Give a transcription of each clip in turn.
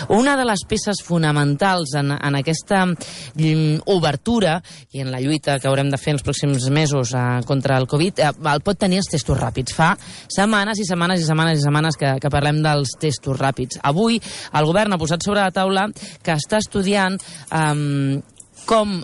Una de les peces fonamentals en aquesta obertura i en la lluita que haurem de fer els pròxims mesos contra el Covid el pot tenir els testos ràpids. Fa setmanes i setmanes i setmanes i setmanes que parlem dels testos ràpids. Avui el govern ha posat sobre la taula que està estudiant com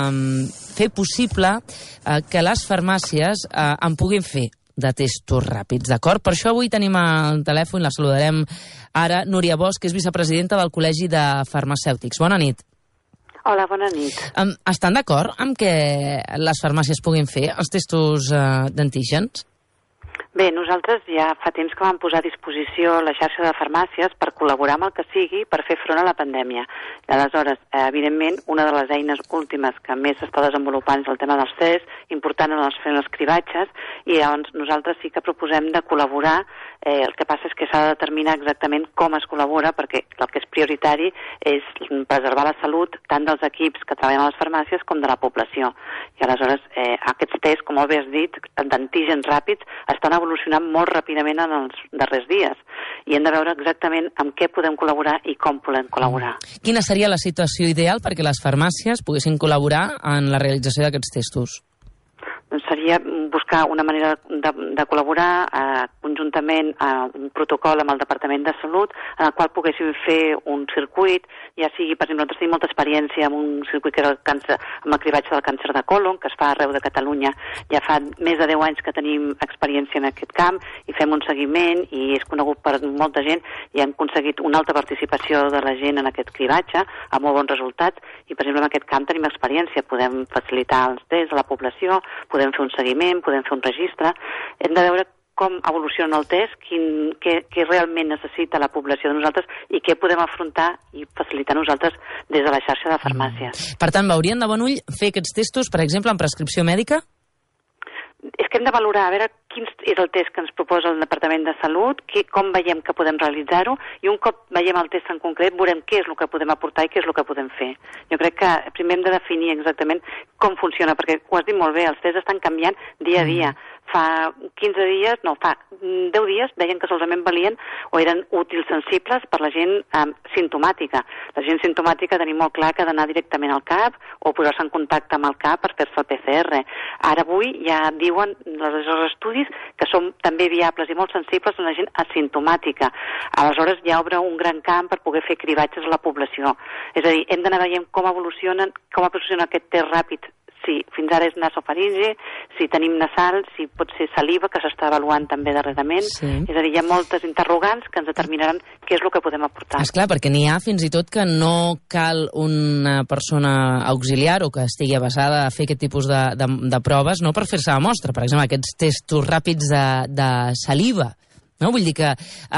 fer possible que les farmàcies en puguin fer de testos ràpids, d'acord? Per això avui tenim al telèfon, la saludarem ara, Núria Bosch, que és vicepresidenta del Col·legi de Farmacèutics. Bona nit. Hola, bona nit. Estan d'acord amb que les farmàcies puguin fer els testos d'antígens? Bé, nosaltres ja fa temps que vam posar a disposició la xarxa de farmàcies per col·laborar amb el que sigui per fer front a la pandèmia. I aleshores, evidentment, una de les eines últimes que més s'està desenvolupant és el tema dels tests, important en els cribatges, i llavors nosaltres sí que proposem de col·laborar. El que passa és que s'ha de determinar exactament com es col·labora, perquè el que és prioritari és preservar la salut tant dels equips que treballen a les farmàcies com de la població. I aleshores, aquests tests, com molt bé has dit, d'antígens ràpids, estan evolucionant molt ràpidament en els darrers dies i hem de veure exactament amb què podem col·laborar i com podem col·laborar. Quina seria la situació ideal perquè les farmàcies poguessin col·laborar en la realització d'aquests testos? Seria buscar una manera de col·laborar conjuntament un protocol amb el Departament de Salut en el qual poguéssim fer un circuit, ja sigui, per exemple, nosaltres tenim molta experiència amb un circuit que era amb el cribatge del càncer de còlon, que es fa arreu de Catalunya. Ja fa més de 10 anys que tenim experiència en aquest camp i fem un seguiment i és conegut per molta gent i hem aconseguit una alta participació de la gent en aquest cribatge amb molt bons resultats i, per exemple, en aquest camp tenim experiència. Podem facilitar els tests a la població, podem fer un seguiment, podem fer un registre. Hem de veure com evoluciona el test, què realment necessita la població de nosaltres i què podem afrontar i facilitar nosaltres des de la xarxa de farmàcies. Per tant, veurien de bon ull fer aquests testos, per exemple, en prescripció mèdica? És que hem de valorar, a veure quin és el test que ens proposa el Departament de Salut, com veiem que podem realitzar-ho, i un cop veiem el test en concret veurem què és el que podem aportar i què és el que podem fer. Jo crec que primer hem de definir exactament com funciona, perquè ho has dit molt bé, els tests estan canviant dia a dia. Fa 15 dies, no, fa 10 dies deien que solament valien o eren útils sensibles per la gent simptomàtica. La gent simptomàtica tenim molt clar que ha d'anar directament al CAP o posar-se en contacte amb el CAP per fer-se el PCR. Ara avui ja diuen els estudis que són també viables i molt sensibles en la gent asimptomàtica. Aleshores ja obre un gran camp per poder fer cribatges a la població. És a dir, hem d'anar veient com evoluciona aquest test ràpid. Si fins ara és nasofaringe, si tenim nasal, si pot ser saliva, que s'està avaluant també darrerament. Sí. És a dir, hi ha moltes interrogants que ens determinaran què és el que podem aportar. Esclar, perquè n'hi ha fins i tot que no cal una persona auxiliar o que estigui avesada a fer aquest tipus de proves, no per fer-se la mostra. Per exemple, aquests testos ràpids de saliva. No? Vull dir que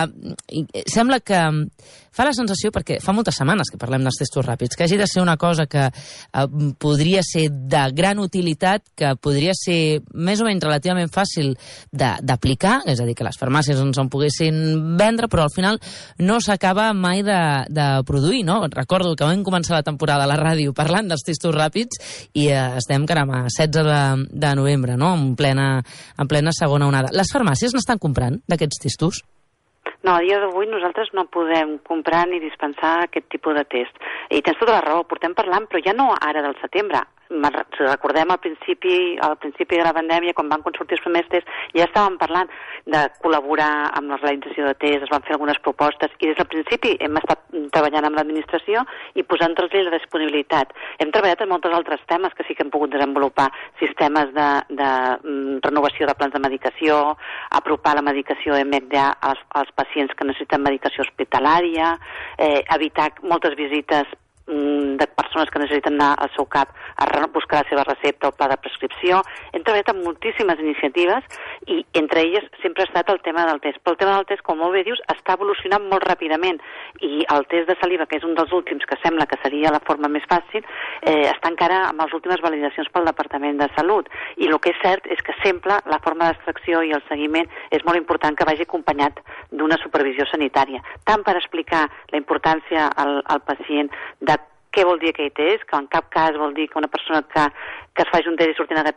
sembla que fa la sensació, perquè fa moltes setmanes que parlem dels testos ràpids, que hagi de ser una cosa que podria ser de gran utilitat, que podria ser més o menys relativament fàcil d'aplicar, és a dir, que les farmàcies ens en poguessin vendre, però al final no s'acaba mai de produir, no? Recordo que vam començar la temporada a la ràdio parlant dels testos ràpids i estem, caram, a 16 de novembre, no? En plena segona onada. Les farmàcies n'estan comprant d'aquests testos? No, a dia d'avui nosaltres no podem comprar ni dispensar aquest tipus de test. I tens tota la raó, portem parlant, però ja no ara del setembre. Si recordem al principi de la pandèmia, quan van sortir els primers tests, ja estàvem parlant de col·laborar amb la realització de tests, es van fer algunes propostes, i des del principi hem estat treballant amb l'administració i posant-los la disponibilitat. Hem treballat en molts altres temes que sí que hem pogut desenvolupar, sistemes de renovació de plans de medicació, apropar la medicació MFDA als pacients que necessiten medicació hospitalària, evitar moltes visites de persones que necessiten anar al seu CAP a buscar la seva recepta o pla de prescripció. Hem treballat amb moltíssimes iniciatives i entre elles sempre ha estat el tema del test. Però el tema del test, com molt bé dius, està evolucionant molt ràpidament i el test de saliva, que és un dels últims que sembla que seria la forma més fàcil, està encara amb les últimes validacions pel Departament de Salut. I el que és cert és que sempre la forma d'extracció i el seguiment és molt important que vagi acompanyat d'una supervisió sanitària, tant per explicar la importància al pacient de què vol dir aquell test, que en cap cas vol dir que una persona que es faci un test i surti negatiu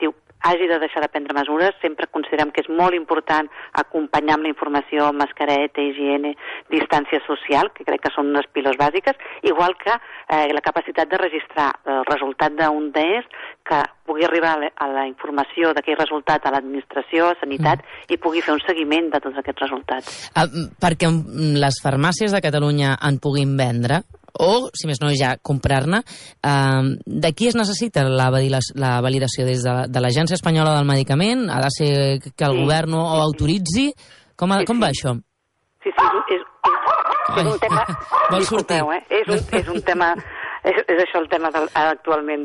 hagi de deixar de prendre mesures, sempre considerem que és molt important acompanyar amb la informació, mascareta, higiene, distància social, que crec que són unes piles bàsiques, igual que la capacitat de registrar el resultat d'un test, que pugui arribar a la informació d'aquell resultat a l'administració, a Sanitat, i pugui fer un seguiment de tots aquests resultats. Perquè les farmàcies de Catalunya en puguin vendre, o, si més no, ja comprar-ne, de qui es necessita la validació? Des de l'Agència Espanyola del Medicament? Ha de ser que el govern ho autoritzi? Com va això? Sí, és un tema... Vols sortir? És un tema... És això el tema actualment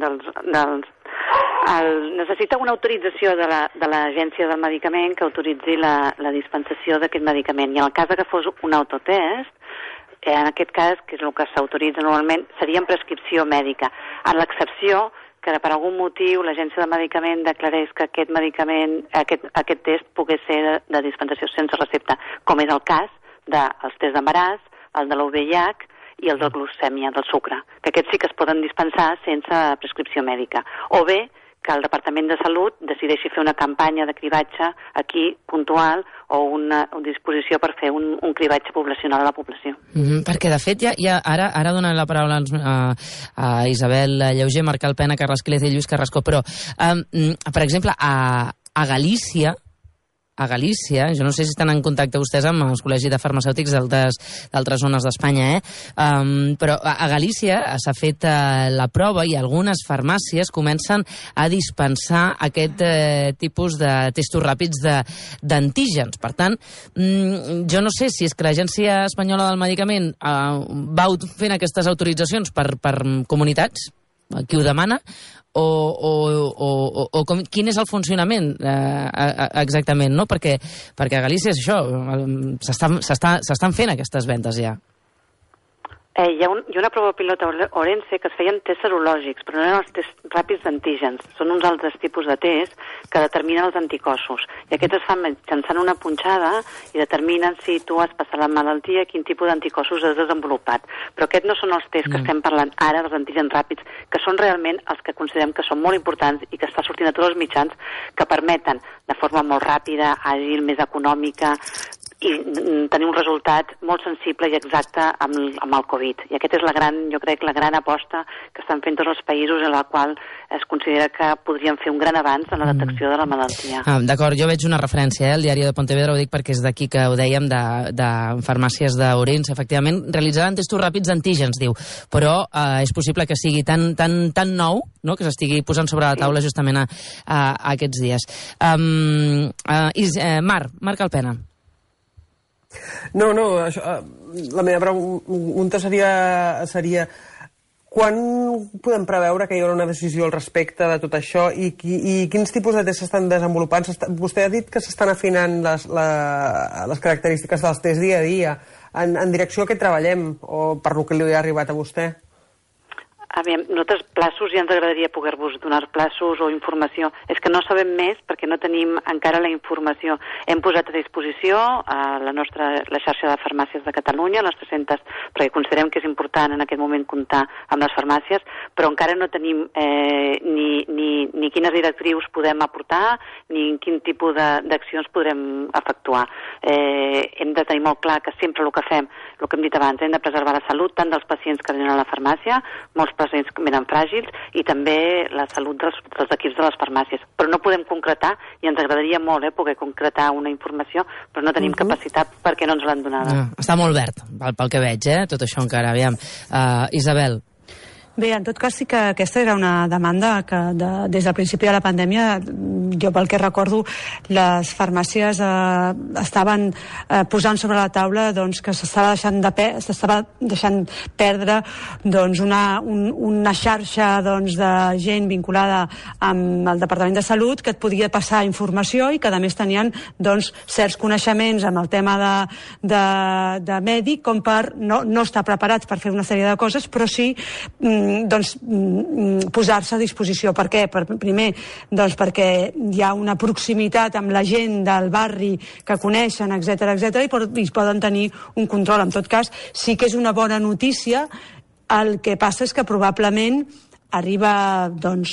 necessita una autorització de l'Agència del Medicament que autoritzi la dispensació d'aquest medicament. I en el cas que fos un autotest, en aquest cas, que és el que s'autoritza normalment, seria en prescripció mèdica. En l'excepció que per algun motiu l'Agència del Medicament declarés que aquest medicament, aquest test pogués ser de dispensació sense recepta, com és el cas dels tests d'embaràs, el de l'UVIH i el de glucèmia, del sucre, que aquests sí que es poden dispensar sense prescripció mèdica. O bé que el Departament de Salut decideixi fer una campanya de cribatge aquí, puntual, o una disposició per fer un cribatge poblacional a la població. Perquè, de fet, ara donen la paraula a Isabel Llauger, Marc Alpena, Carles Quílez i Lluís Carrasco, però, per exemple, a Galícia, jo no sé si estan en contacte vostès amb els col·legis de farmacèutics d'altres zones d'Espanya, però a Galícia s'ha fet la prova i algunes farmàcies comencen a dispensar aquest tipus de testos ràpids d'antígens. Per tant, jo no sé si és que l'Agència Espanyola del Medicament va fent aquestes autoritzacions per comunitats, qui ho demana, o quin és el funcionament exactament, no? Perquè a Galícia és això, s'estan fent aquestes vendes ja. Hi ha una prova pilot a Orense que es feien tests serològics, però no eren els tests ràpids d'antígens. Són uns altres tipus de test que determinen els anticossos. I aquests es fan mitjançant una punxada i determinen si tu has passat la malaltia, quin tipus d'anticossos has desenvolupat. Però aquests no són els tests que estem parlant ara, dels antígens ràpids, que són realment els que considerem que són molt importants i que està sortint a tots els mitjans, que permeten de forma molt ràpida, àgil, més econòmica, i tenir un resultat molt sensible i exacte amb el Covid. I aquesta és jo crec, la gran aposta que estan fent tots els països en la qual es considera que podrien fer un gran avanç en la detecció de la malaltia. D'acord, jo veig una referència, el diari de Pontevedra, ho dic perquè és d'aquí que ho dèiem, de farmàcies d'Orense, efectivament, realitzaran testos ràpids d'antígens, diu, però és possible que sigui tan nou, no?, que s'estigui posant sobre la taula justament aquests dies. Marc Alpena. No, la meva pregunta seria quan podem preveure que hi haurà una decisió al respecte de tot això i quins tipus de tests s'estan desenvolupant? Vostè ha dit que s'estan afinant les característiques dels tests dia a dia. En direcció a què treballem, o per lo que li ha arribat a vostè? Nosaltres plaços ja ens agradaria poder-vos donar plaços o informació. És que no sabem més perquè no tenim encara la informació. Hem posat a disposició la xarxa de farmàcies de Catalunya, les 300, perquè considerem que és important en aquest moment comptar amb les farmàcies, però encara no tenim ni quines directrius podem aportar, ni quin tipus d'accions podrem efectuar. Hem de tenir molt clar que sempre el que fem, el que hem dit abans, hem de preservar la salut tant dels pacients que venen a la farmàcia, molts pacients que venen fràgils, i també la salut dels equips de les farmàcies. Però no podem concretar, i ens agradaria molt poder concretar una informació, però no tenim capacitat perquè no ens l'han donada. Està molt verd, pel que veig, tot això encara. Aviam. Isabel. Bé, en tot cas sí que aquesta era una demanda que des del principi de la pandèmia, jo pel que recordo, les farmàcies estaven posant sobre la taula que s'estava deixant perdre una xarxa de gent vinculada amb el Departament de Salut que et podia passar informació i que a més tenien certs coneixements amb el tema de mèdic com per no estar preparats per fer una sèrie de coses, però sí posar-se a disposició. Per què? Primer, perquè hi ha una proximitat amb la gent del barri que coneixen, etc i poden tenir un control. En tot cas, sí que és una bona notícia. El que passa és que probablement arriba doncs,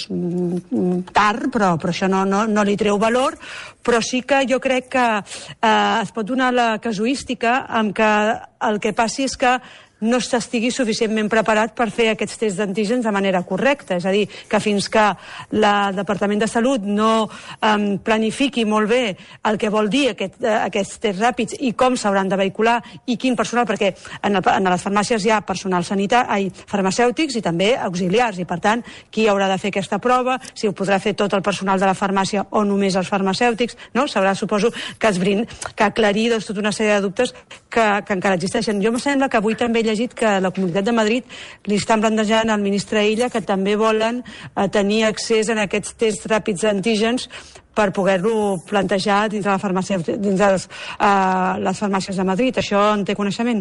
tard, però això no li treu valor, però sí que jo crec que es pot donar la casuística amb que el que passi és que no s'estigui suficientment preparat per fer aquests tests d'antígens de manera correcta. És a dir, que fins que el Departament de Salut no planifiqui molt bé el que vol dir aquests tests ràpids i com s'hauran de vehicular i quin personal, perquè en les farmàcies hi ha personal farmacèutics i també auxiliars, i per tant, qui haurà de fer aquesta prova, si ho podrà fer tot el personal de la farmàcia o només els farmacèutics, no? S'haurà, suposo, que aclarir tota una sèrie de dubtes que encara existeixen. Jo em sembla que avui també he llegit que la Comunitat de Madrid li estan plantejant al ministre Illa que també volen tenir accés a aquests tests ràpids d'antígens per poder-lo plantejar dins les farmàcies de Madrid. Això en té coneixement?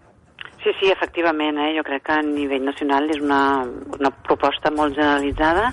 Sí, efectivament. Jo crec que a nivell nacional és una proposta molt generalitzada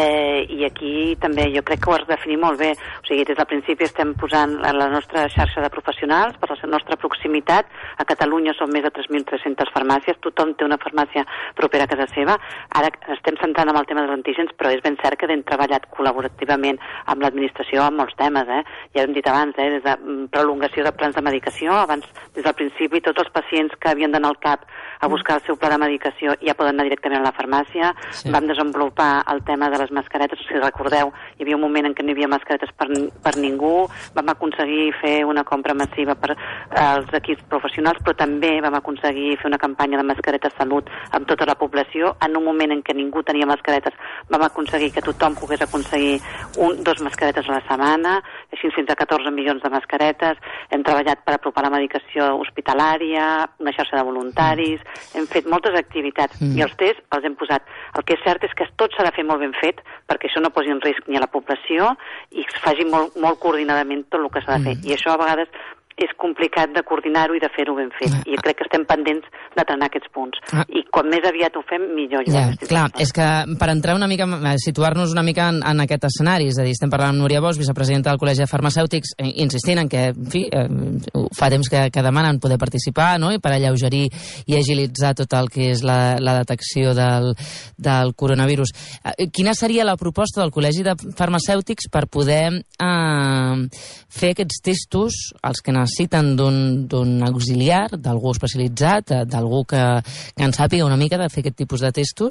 i aquí també jo crec que ho has de definir molt bé. O sigui, des del principi estem posant la nostra xarxa de professionals per la nostra proximitat. A Catalunya són més de 3.300 farmàcies, tothom té una farmàcia propera a casa seva. Ara estem centrant en el tema dels antígens, però és ben cert que hem treballat col·laborativament amb l'administració en molts temes. Ja hem dit abans, des de prolongació de plans de medicació, abans, des del principi, tots els pacients que havien d'anar al CAP a buscar el seu pla de medicació ja poden anar directament a la farmàcia. Sí. Vam desenvolupar el tema de les mascaretes. Si recordeu, hi havia un moment en què no hi havia mascaretes per ningú. Vam aconseguir fer una compra massiva per als equips professionals, però també vam aconseguir fer una campanya de mascaretes salut amb tota la població. En un moment en què ningú tenia mascaretes, vam aconseguir que tothom pogués aconseguir 2 mascaretes a la setmana, així fins a 14 milions de mascaretes. Hem treballat per apropar la medicació hospitalària, una xarxa de voluntaris, hem fet moltes activitats i els tests els hem posat. El que és cert és que tot s'ha de fer molt ben fet perquè això no posi en risc ni a la població i es faci molt coordinadament tot el que s'ha de fer. I això a vegades és complicat de coordinar-ho i de fer-ho ben fet. I crec que estem pendents de trenar aquests punts. I quan més aviat ho fem, millor. Clar, és que per entrar una mica, situar-nos una mica en aquest escenari, és a dir, estem parlant amb Núria Bosch, vicepresidenta del Col·legi de Farmacèutics, insistint en que, en fi, fa temps que demanen poder participar, no?, i per alleugerir i agilitzar tot el que és la detecció del coronavirus. Quina seria la proposta del Col·legi de Farmacèutics per poder fer aquests testos, els que necessiten d'un auxiliar, d'algú especialitzat, d'algú que en sàpiga una mica de fer aquest tipus de testos,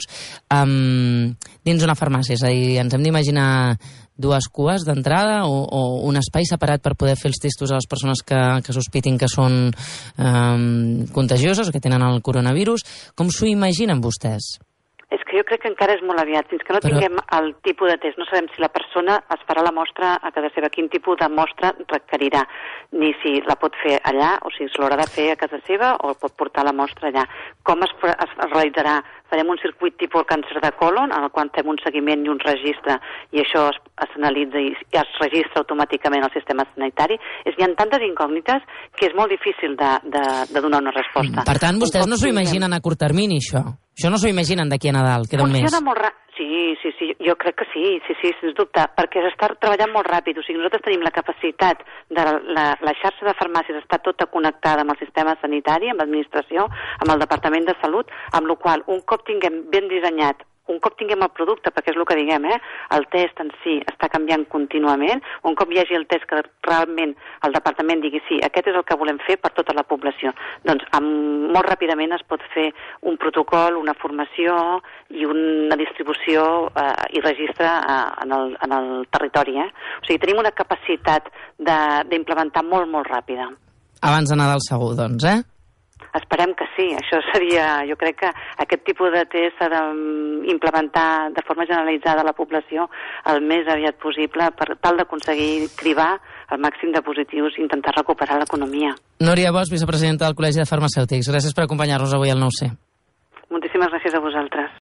dins una farmàcia? És a dir, ens hem d'imaginar 2 cues d'entrada o un espai separat per poder fer els testos a les persones que sospitin que són contagioses o que tenen el coronavirus. Com s'ho imaginen vostès? És que jo crec que encara és molt aviat. Fins que no tinguem el tipus de test, no sabem si la persona es farà la mostra a casa seva, quin tipus de mostra requerirà, ni si la pot fer allà o si l'haurà de fer a casa seva o pot portar la mostra allà. Com es realitzarà? Farem un circuit tipus càncer de colon, en el qual fem un seguiment i un registre, i això s'analitza i es registra automàticament al sistema sanitari. Hi ha tantes incògnites que és molt difícil de donar una resposta. Per tant, vostès no s'ho imaginen a curt termini, això? Això no s'ho imaginen d'aquí a Nadal, queda un mes? Funciona molt ràpid. Sí, jo crec que sí, sens dubte, perquè s'està treballant molt ràpid. O sigui, nosaltres tenim la capacitat de la xarxa de farmàcies està tota connectada amb el sistema sanitari, amb l'administració, amb el Departament de Salut, amb la qual un cop tinguem ben dissenyat, un cop tinguem el producte, perquè és el que diguem, el test en si està canviant contínuament, un cop hi hagi el test que realment el departament digui sí, aquest és el que volem fer per tota la població, doncs molt ràpidament es pot fer un protocol, una formació i una distribució i registre en el territori. O sigui, tenim una capacitat d'implementar molt ràpida. Abans de Nadal segur, doncs, Esperem que sí, això seria... Jo crec que aquest tipus de test s'ha d'implementar de forma generalitzada a la població el més aviat possible per tal d'aconseguir cribar el màxim de positius i intentar recuperar l'economia. Núria Bosch, vicepresidenta del Col·legi de Farmacèutics. Gràcies per acompanyar-nos avui al 9C. Moltíssimes gràcies a vosaltres.